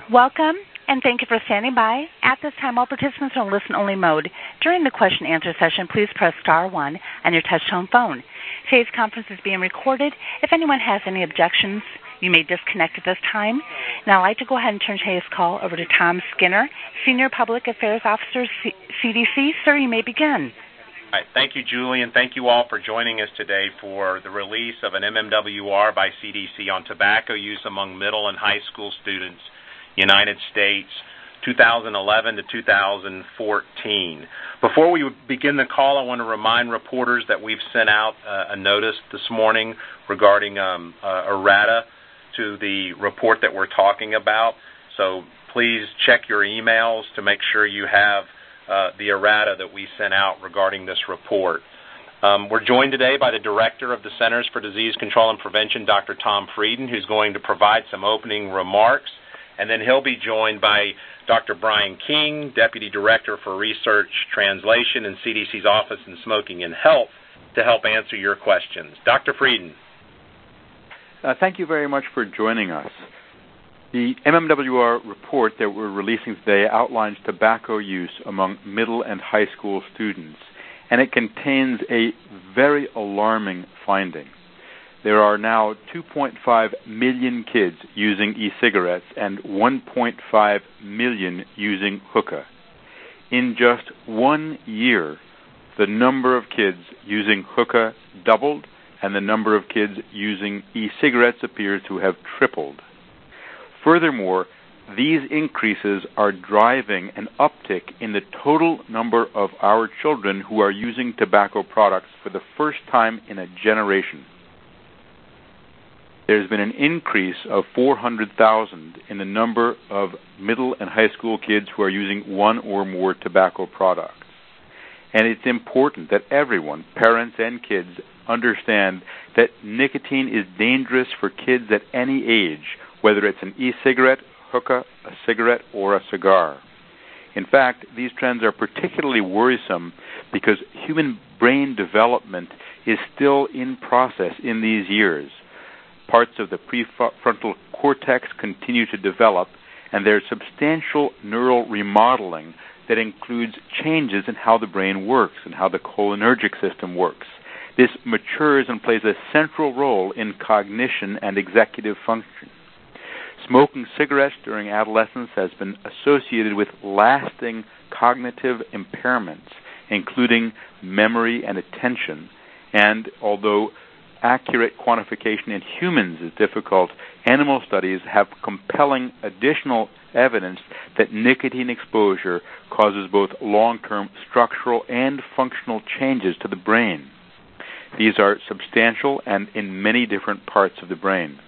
Welcome, and thank you for standing by. At this time, all participants are in listen-only mode. During the question-answer session, please press star 1 on your touch-tone phone. Today's conference is being recorded. If anyone has any objections, you may disconnect at this time. Now, I'd like to go ahead and turn today's call over to Tom Skinner, Senior Public Affairs Officer, CDC. Sir, you may begin. All right, thank you, Julie, and thank you all for joining us today for the release of an MMWR by CDC on tobacco use among middle and high school students, United States, 2011 to 2014. Before we begin the call, I want to remind reporters that we've sent out a notice this morning regarding errata to the report that we're talking about. So please check your emails to make sure you have the errata that we sent out regarding this report. We're joined today by the Director of the Centers for Disease Control and Prevention, Dr. Tom Frieden, who's going to provide some opening remarks. And then he'll be joined by Dr. Brian King, Deputy Director for Research Translation in CDC's Office in Smoking and Health, to help answer your questions. Dr. Frieden. Thank you very much for joining us. The MMWR report that we're releasing today outlines tobacco use among middle and high school students, and it contains a very alarming finding. There are now 2.5 million kids using e-cigarettes and 1.5 million using hookah. In just 1 year, the number of kids using hookah doubled, and the number of kids using e-cigarettes appears to have tripled. Furthermore, these increases are driving an uptick in the total number of our children who are using tobacco products for the first time in a generation. There's been an increase of 400,000 in the number of middle and high school kids who are using one or more tobacco products. And it's important that everyone, parents and kids, understand that nicotine is dangerous for kids at any age, whether it's an e-cigarette, hookah, a cigarette, or a cigar. In fact, these trends are particularly worrisome because human brain development is still in process in these years. Parts of the prefrontal cortex continue to develop, and there's substantial neural remodeling that includes changes in how the brain works and how the cholinergic system works. This matures and plays a central role in cognition and executive function. Smoking cigarettes during adolescence has been associated with lasting cognitive impairments, including memory and attention, and although accurate quantification in humans is difficult, animal studies have compelling additional evidence that nicotine exposure causes both long-term structural and functional changes to the brain. These are substantial and in many different parts of the brain.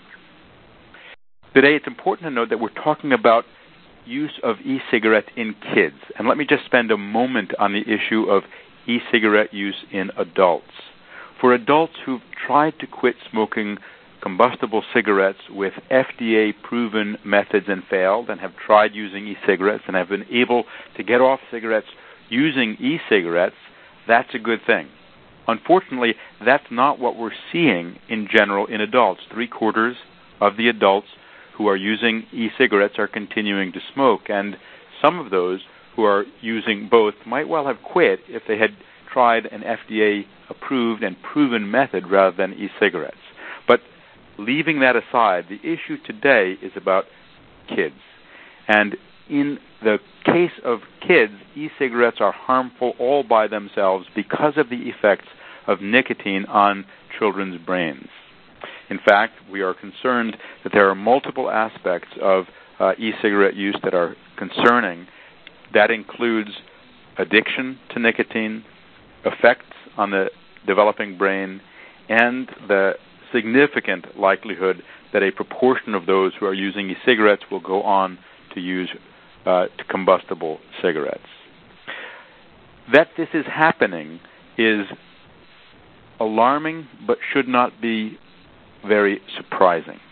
Today, it's important to note that we're talking about use of e-cigarettes in kids. And let me just spend a moment on the issue of e-cigarette use in adults. For adults who've tried to quit smoking combustible cigarettes with FDA-proven methods and failed, and have tried using e-cigarettes and have been able to get off cigarettes using e-cigarettes, that's a good thing. Unfortunately, that's not what we're seeing in general in adults. 3/4 of the adults who are using e-cigarettes are continuing to smoke, and some of those who are using both might well have quit if they had tried an FDA-approved and proven method rather than e-cigarettes. But leaving that aside, the issue today is about kids. And in the case of kids, e-cigarettes are harmful all by themselves because of the effects of nicotine on children's brains. In fact, we are concerned that there are multiple aspects of e-cigarette use that are concerning. That includes addiction to nicotine, effects on the developing brain, and the significant likelihood that a proportion of those who are using e-cigarettes will go on to use combustible cigarettes. That this is happening is alarming, but should not be very surprising.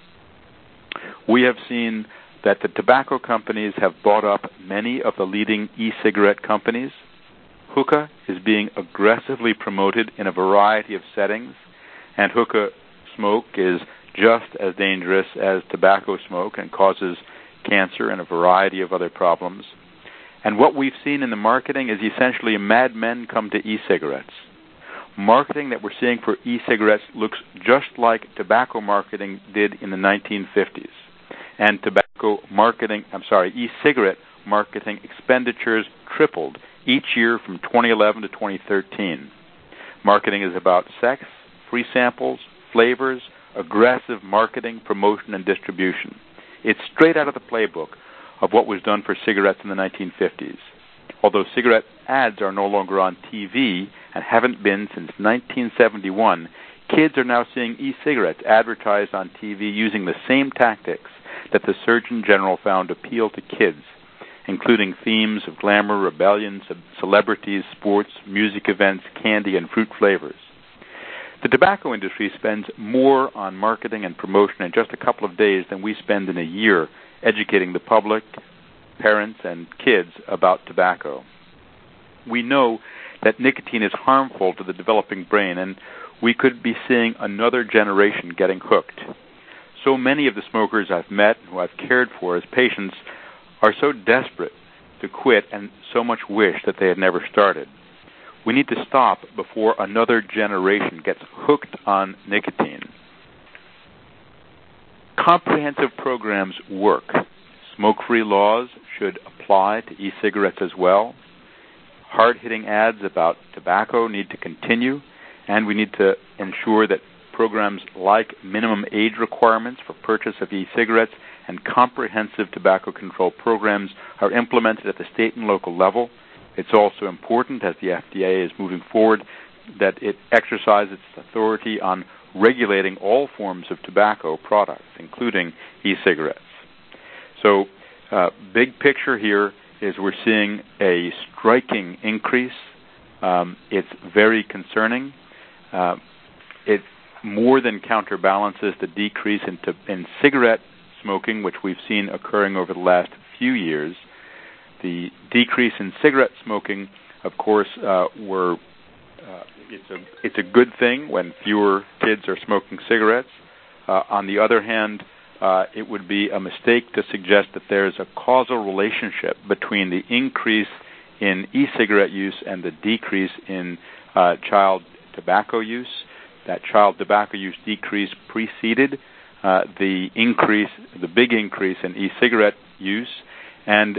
We have seen that the tobacco companies have bought up many of the leading e-cigarette companies. Hookah is being aggressively promoted in a variety of settings, and hookah smoke is just as dangerous as tobacco smoke and causes cancer and a variety of other problems. And what we've seen in the marketing is essentially mad men come to e-cigarettes. Marketing that we're seeing for e-cigarettes looks just like tobacco marketing did in the 1950s. And e-cigarette marketing expenditures tripled each year from 2011 to 2013. Marketing is about sex, free samples, flavors, aggressive marketing, promotion, and distribution. It's straight out of the playbook of what was done for cigarettes in the 1950s. Although cigarette ads are no longer on TV and haven't been since 1971, kids are now seeing e-cigarettes advertised on TV using the same tactics that the Surgeon General found appeal to kids, including themes of glamour, rebellion, celebrities, sports, music events, candy, and fruit flavors. The tobacco industry spends more on marketing and promotion in just a couple of days than we spend in a year educating the public, parents, and kids about tobacco. We know that nicotine is harmful to the developing brain, and we could be seeing another generation getting hooked. So many of the smokers I've met and who I've cared for as patients are so desperate to quit and so much wish that they had never started. We need to stop before another generation gets hooked on nicotine. Comprehensive programs work. Smoke-free laws should apply to e-cigarettes as well. Hard-hitting ads about tobacco need to continue, and we need to ensure that programs like minimum age requirements for purchase of e-cigarettes and comprehensive tobacco control programs are implemented at the state and local level. It's also important, as the FDA is moving forward, that it exercise its authority on regulating all forms of tobacco products, including e-cigarettes. So, big picture here is we're seeing a striking increase. It's very concerning. It more than counterbalances the decrease in cigarette smoking, which we've seen occurring over the last few years. The decrease in cigarette smoking, of course, it's a good thing when fewer kids are smoking cigarettes. On the other hand, it would be a mistake to suggest that there's a causal relationship between the increase in e-cigarette use and the decrease in child tobacco use. That child tobacco use decrease preceded the big increase in e-cigarette use, and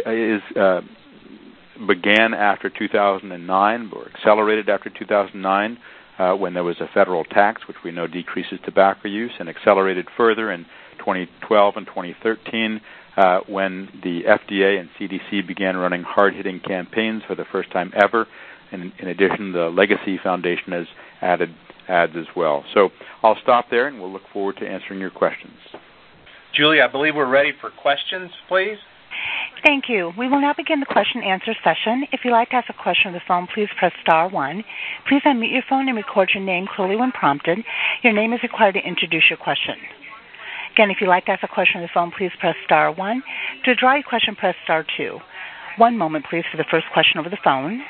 began after 2009 or accelerated after 2009 when there was a federal tax, which we know decreases tobacco use, and accelerated further in 2012 and 2013 when the FDA and CDC began running hard-hitting campaigns for the first time ever. And in addition, the Legacy Foundation has added ads as well. So I'll stop there, and we'll look forward to answering your questions. Julie, I believe we're ready for questions, please. Thank you. We will now begin the question-and-answer session. If you'd like to ask a question on the phone, please press *1. Please unmute your phone and record your name clearly when prompted. Your name is required to introduce your question. Again, if you'd like to ask a question on the phone, please press *1. To withdraw your question, press *2. One moment, please, for the first question over the phone.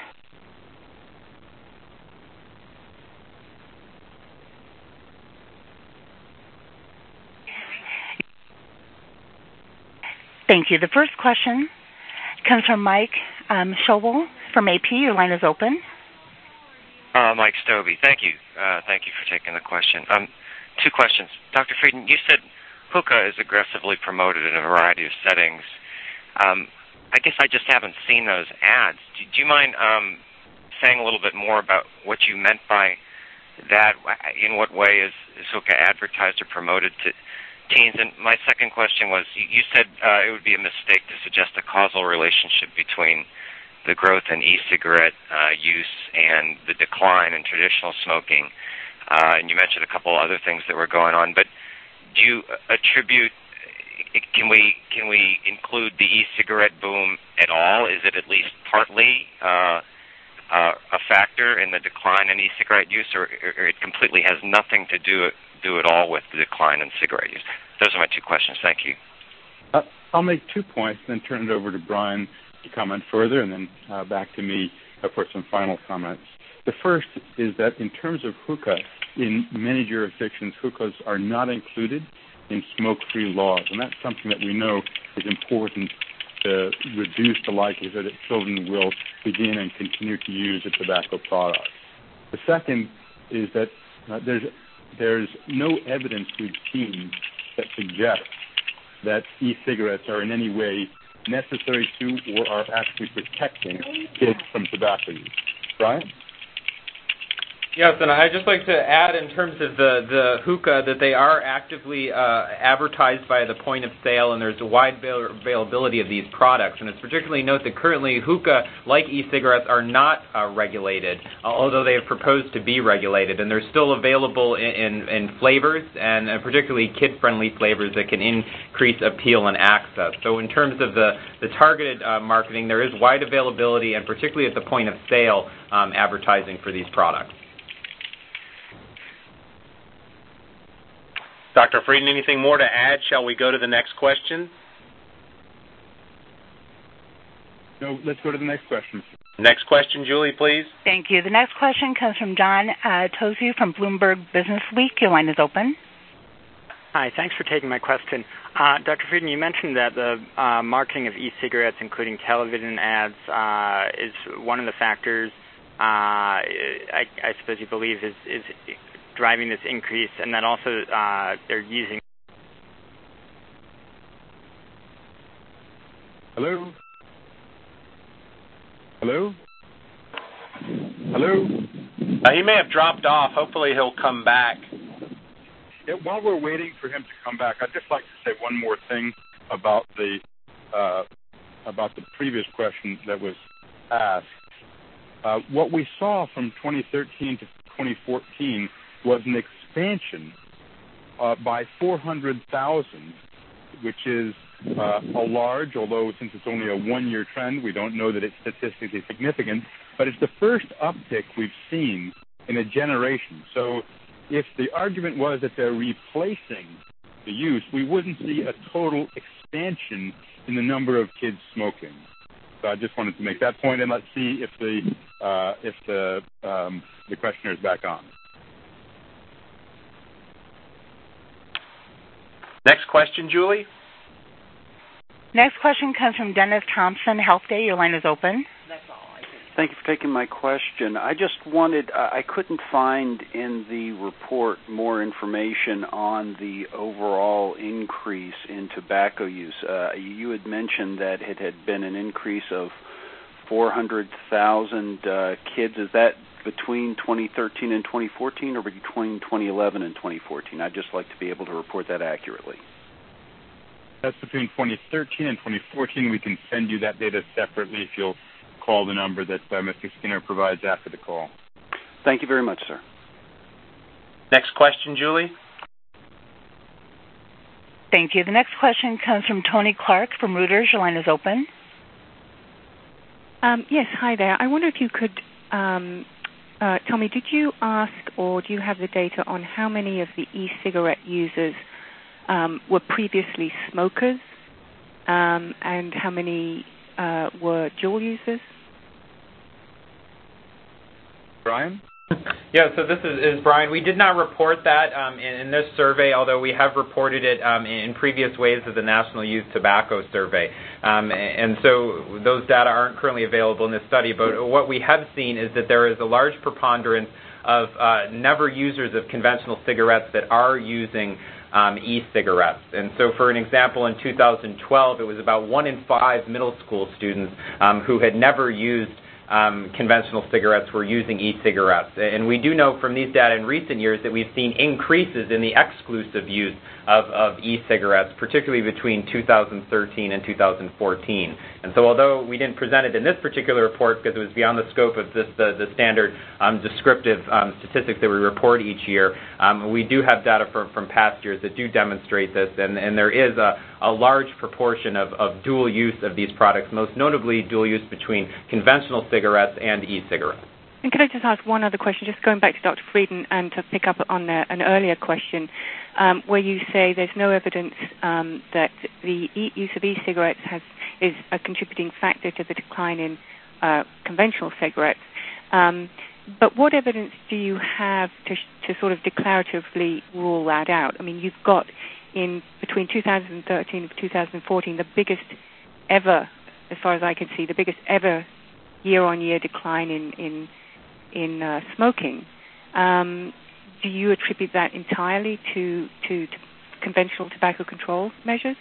Thank you. The first question comes from Mike Schobel from AP. Your line is open. Mike Stobie. Thank you. Thank you for taking the question. Two questions. Dr. Frieden, you said hookah is aggressively promoted in a variety of settings. I guess I just haven't seen those ads. Do you mind saying a little bit more about what you meant by that? In what way is hookah advertised or promoted to teens? And my second question was, you said it would be a mistake to suggest a causal relationship between the growth in e-cigarette use and the decline in traditional smoking. And you mentioned a couple other things that were going on. But do you attribute, can we include the e-cigarette boom at all? Is it at least partly a factor in the decline in e-cigarette use, or it completely has nothing to do at all with the decline in cigarette use? Those are my two questions. Thank you. I'll make 2 points, then turn it over to Brian to comment further, and then back to me for some final comments. The first is that in terms of hookah, in many jurisdictions, hookahs are not included in smoke-free laws, and that's something that we know is important to reduce the likelihood that children will begin and continue to use a tobacco product. The second is that there's no evidence we've seen that suggests that e-cigarettes are in any way necessary to or are actually protecting kids from tobacco use. Brian? Yes, and I'd just like to add in terms of the hookah that they are actively advertised by the point of sale, and there's a wide availability of these products. And it's particularly note that currently hookah, like e-cigarettes, are not regulated, although they have proposed to be regulated. And they're still available in flavors, and particularly kid-friendly flavors that can increase appeal and access. So in terms of the targeted marketing, there is wide availability, and particularly at the point of sale, advertising for these products. Dr. Frieden, anything more to add? Shall we go to the next question? No, let's go to the next question. Next question, Julie, please. Thank you. The next question comes from John Toziu from Bloomberg Business Week. Your line is open. Hi, thanks for taking my question. Dr. Frieden, you mentioned that the marketing of e-cigarettes, including television ads, is one of the factors I suppose you believe is driving this increase, and that also they're using. Hello? Hello? Hello? He may have dropped off. Hopefully he'll come back. Yeah, while we're waiting for him to come back, I'd just like to say one more thing about the previous question that was asked. What we saw from 2013 to 2014 was an expansion by 400,000, which is a large, although since it's only a one-year trend, we don't know that it's statistically significant, but it's the first uptick we've seen in a generation. So if the argument was that they're replacing the use, we wouldn't see a total expansion in the number of kids smoking. So I just wanted to make that point, and let's see if the questioner is back on. Next question, Julie. Next question comes from Dennis Thompson, Health Day. Your line is open. Thank you for taking my question. I just wanted, I couldn't find in the report more information on the overall increase in tobacco use. You had mentioned that it had been an increase of 400,000 kids. Is that between 2013 and 2014 or between 2011 and 2014? I'd just like to be able to report that accurately. That's between 2013 and 2014. We can send you that data separately if you'll call the number that Mr. Skinner provides after the call. Thank you very much, sir. Next question, Julie. Thank you. The next question comes from Tony Clark from Reuters. Your line is open. Yes, hi there. I wonder if you could tell me, did you ask or do you have the data on how many of the e-cigarette users were previously smokers and how many were dual users? Brian? Yeah, so this is Brian. We did not report that in this survey, although we have reported it in previous waves of the National Youth Tobacco Survey. And so those data aren't currently available in this study, but what we have seen is that there is a large preponderance of never users of conventional cigarettes that are using e-cigarettes. And so for an example, in 2012, it was about 1 in 5 middle school students who had never used conventional cigarettes were using e-cigarettes. And we do know from these data in recent years that we've seen increases in the exclusive use of e-cigarettes, particularly between 2013 and 2014. And so although we didn't present it in this particular report because it was beyond the scope of the standard descriptive statistics that we report each year, we do have data from past years that do demonstrate this, and there is a large proportion of dual use of these products, most notably dual use between conventional cigarettes and e-cigarettes. And could I just ask one other question, just going back to Dr. Frieden and to pick up on an earlier question, where you say there's no evidence that the use of e-cigarettes is a contributing factor to the decline in conventional cigarettes. But what evidence do you have to sort of declaratively rule that out? I mean, you've got in between 2013 and 2014, the biggest ever, as far as I can see, the biggest ever year-on-year decline in smoking. Do you attribute that entirely to conventional tobacco control measures?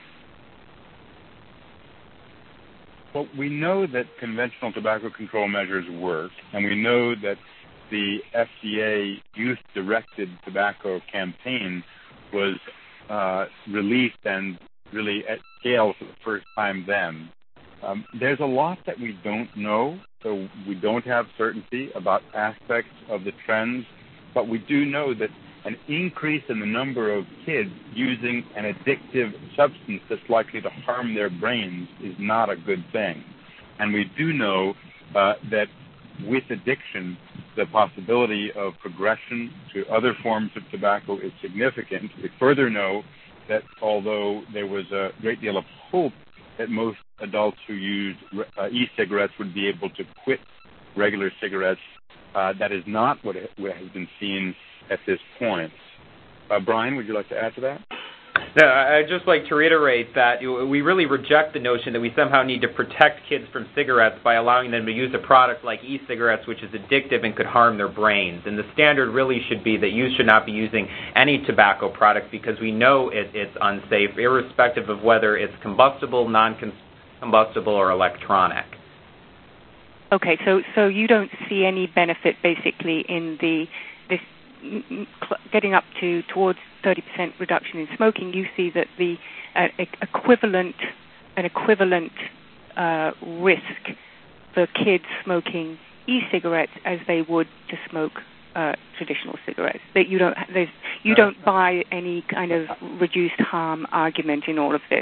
Well, we know that conventional tobacco control measures work, and we know that the FDA youth-directed tobacco campaign was released and really at scale for the first time then. There's a lot that we don't know, so we don't have certainty about aspects of the trends, but we do know that an increase in the number of kids using an addictive substance that's likely to harm their brains is not a good thing. And we do know that with addiction, the possibility of progression to other forms of tobacco is significant. We further know that although there was a great deal of hope that most adults who used e-cigarettes would be able to quit regular cigarettes, that is not what has been seen at this point. Brian, would you like to add to that? No, I'd just like to reiterate that we really reject the notion that we somehow need to protect kids from cigarettes by allowing them to use a product like e-cigarettes, which is addictive and could harm their brains. And the standard really should be that youth should not be using any tobacco product because we know it's unsafe, irrespective of whether it's combustible, non-combustible, or electronic. Okay, so you don't see any benefit basically in this getting up towards 30% reduction in smoking. You see that the equivalent risk for kids smoking e-cigarettes as they would to smoke traditional cigarettes. That you don't buy any kind of reduced harm argument in all of this.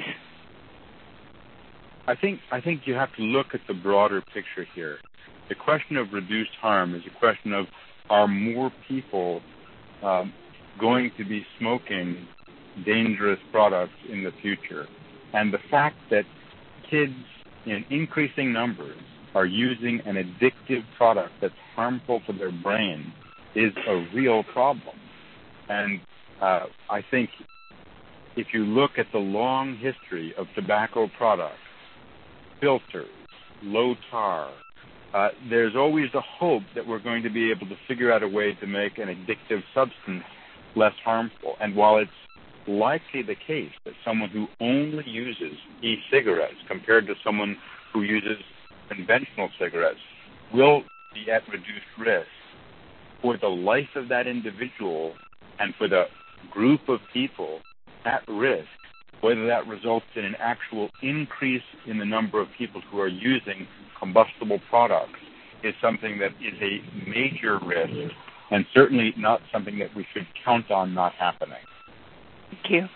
I think you have to look at the broader picture here. The question of reduced harm is a question of, are more people going to be smoking dangerous products in the future? And the fact that kids in increasing numbers are using an addictive product that's harmful to their brain is a real problem. And I think if you look at the long history of tobacco products, filters, low tar, there's always the hope that we're going to be able to figure out a way to make an addictive substance less harmful. And while it's likely the case that someone who only uses e-cigarettes compared to someone who uses conventional cigarettes will be at reduced risk, for the life of that individual and for the group of people at risk, whether that results in an actual increase in the number of people who are using combustible products, is something that is a major risk and certainly not something that we should count on not happening. Thank you.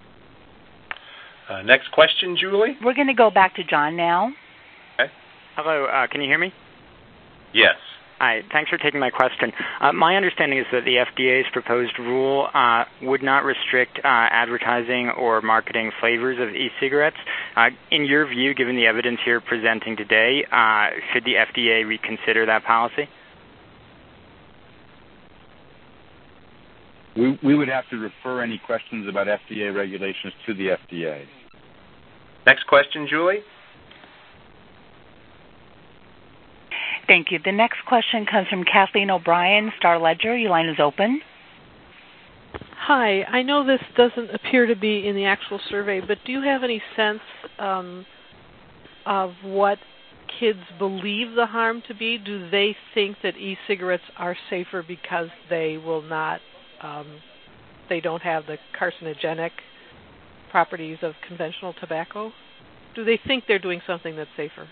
Next question, Julie? We're going to go back to John now. Okay. Hello, can you hear me? Yes. Hi, thanks for taking my question. My understanding is that the FDA's proposed rule would not restrict advertising or marketing flavors of e-cigarettes. In your view, given the evidence you're presenting today, should the FDA reconsider that policy? We would have to refer any questions about FDA regulations to the FDA. Next question, Julie? Thank you. The next question comes from Kathleen O'Brien, Star Ledger. Your line is open. Hi. I know this doesn't appear to be in the actual survey, but do you have any sense of what kids believe the harm to be? Do they think that e-cigarettes are safer because they will not, they don't have the carcinogenic properties of conventional tobacco? Do they think they're doing something that's safer?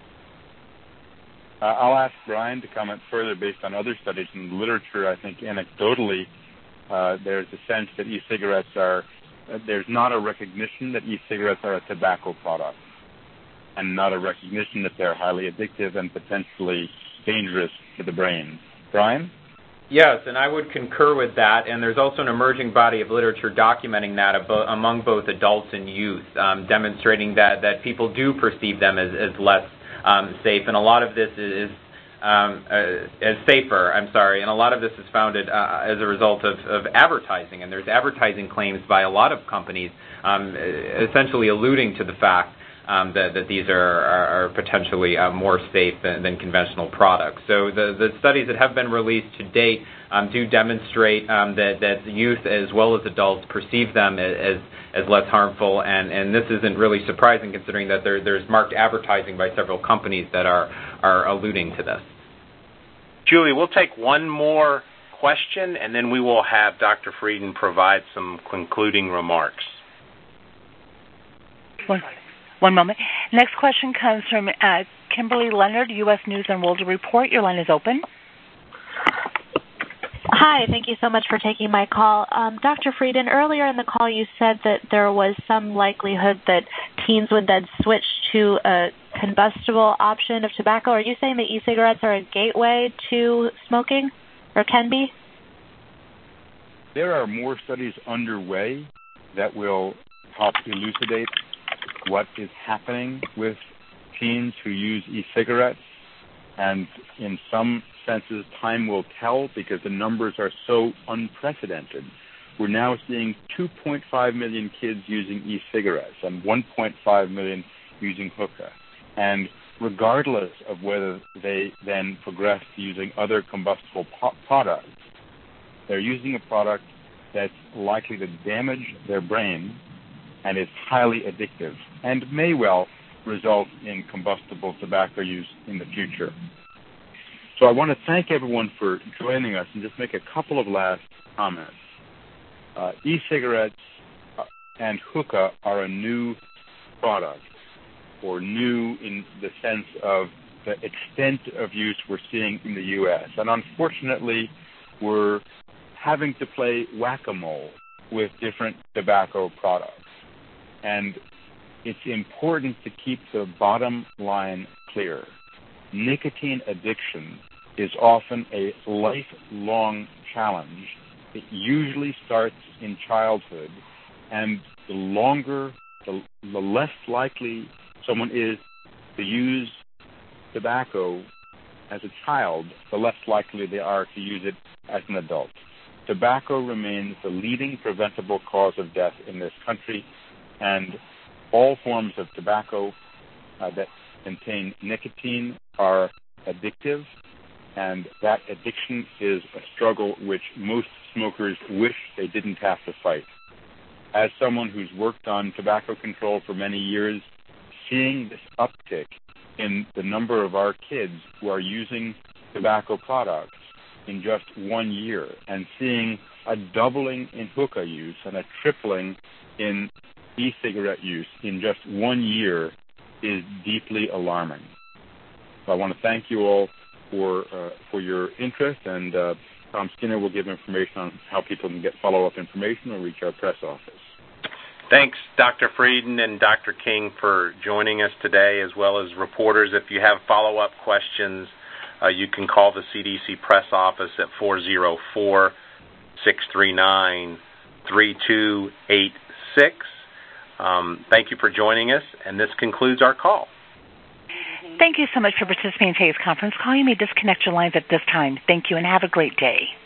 I'll ask Brian to comment further based on other studies in the literature. I think anecdotally, there's a sense that e-cigarettes there's not a recognition that e-cigarettes are a tobacco product and not a recognition that they're highly addictive and potentially dangerous to the brain. Brian? Yes, and I would concur with that, and there's also an emerging body of literature documenting that among both adults and youth, demonstrating that people do perceive them as less safe, and a lot of this is as safer. And a lot of this is founded as a result of advertising, and there's advertising claims by a lot of companies, essentially alluding to the fact that these are potentially more safe than conventional products. So the studies that have been released to date do demonstrate that youth as well as adults perceive them as less harmful, and this isn't really surprising considering that there's marked advertising by several companies that are alluding to this. Julie, we'll take one more question, and then we will have Dr. Frieden provide some concluding remarks. One moment. Next question comes from Kimberly Leonard, U.S. News and World Report. Your line is open. Hi, thank you so much for taking my call. Dr. Frieden, earlier in the call you said that there was some likelihood that teens would then switch to a combustible option of tobacco. Are you saying that e-cigarettes are a gateway to smoking, or can be? There are more studies underway that will help elucidate what is happening with teens who use e-cigarettes, and in some senses time will tell because the numbers are so unprecedented. We're now seeing 2.5 million kids using e-cigarettes and 1.5 million using hookah. And regardless of whether they then progress to using other combustible products, they're using a product that's likely to damage their brain and is highly addictive and may well result in combustible tobacco use in the future. So I want to thank everyone for joining us and just make a couple of last comments. E-cigarettes and hookah are a new product, or new in the sense of the extent of use we're seeing in the U.S. And unfortunately, we're having to play whack-a-mole with different tobacco products. And it's important to keep the bottom line clear. Nicotine addiction is often a lifelong challenge. It usually starts in childhood, and the less likely someone is to use tobacco as a child, the less likely they are to use it as an adult. Tobacco remains the leading preventable cause of death in this country, and all forms of tobacco that contain nicotine are addictive, and that addiction is a struggle which most smokers wish they didn't have to fight. As someone who's worked on tobacco control for many years, seeing this uptick in the number of our kids who are using tobacco products in just 1 year, and seeing a doubling in hookah use and a tripling in e-cigarette use in just 1 year is deeply alarming. So I want to thank you all for your interest, and Tom Skinner will give information on how people can get follow-up information or reach our press office. Thanks, Dr. Frieden and Dr. King, for joining us today, as well as reporters. If you have follow-up questions, you can call the CDC press office at 404-639-3286. Thank you for joining us, and this concludes our call. Thank you so much for participating in today's conference call. You may disconnect your lines at this time. Thank you, and have a great day.